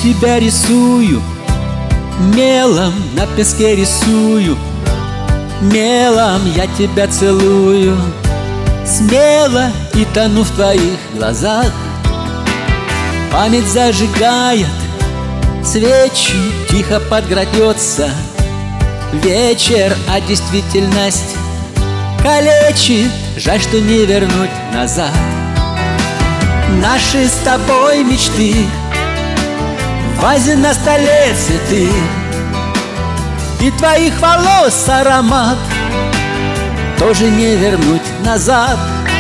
тебя рисую, мелом на песке рисую, мелом я тебя целую, смело и тону в твоих глазах. Память зажигает свечи, тихо подградется вечер, а действительность калечит, жаль, что не вернуть назад. Наши с тобой мечты, в вазе на столе цветы, и твоих волос аромат тоже не вернуть назад.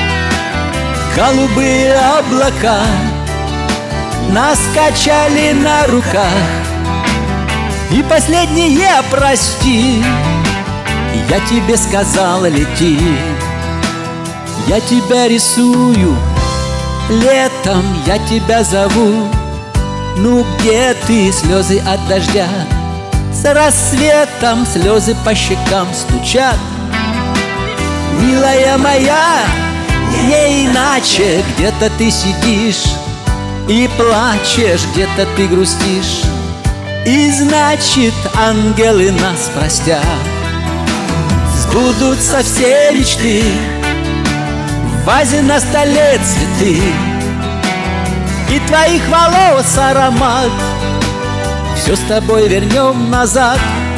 Голубые облака нас качали на руках, и последнее прости, я тебе сказал, лети. Я тебя рисую, летом я тебя зову. Ну где ты, слезы от дождя? С рассветом слезы по щекам стучат. Милая моя, не иначе, где-то ты сидишь и плачешь, где-то ты грустишь, и значит, ангелы нас простят. Сбудутся все мечты, в вазе на столе цветы, и твоих волос аромат все с тобой вернем назад.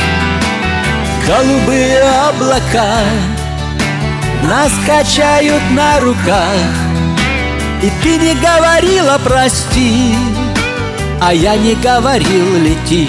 Голубые облака нас качают на руках, и ты не говорила прости, а я не говорил лети.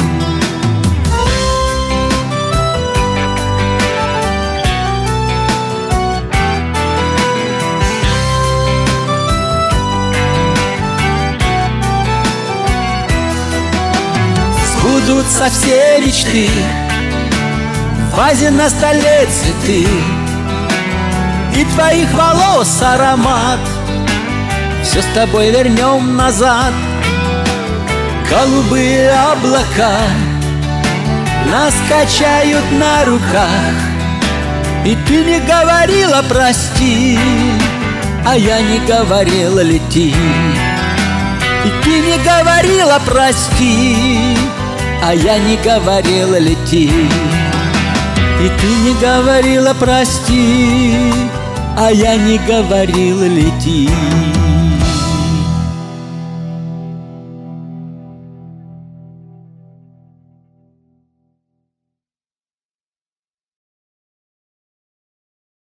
Сбудутся все мечты, в вазе на столе цветы, и твоих волос аромат все с тобой вернем назад. Голубые облака нас качают на руках, и ты не говорила прости, а я не говорила лети. И ты не говорила прости, а я не говорила лети. И ты не говорила прости, а я не говорила лети.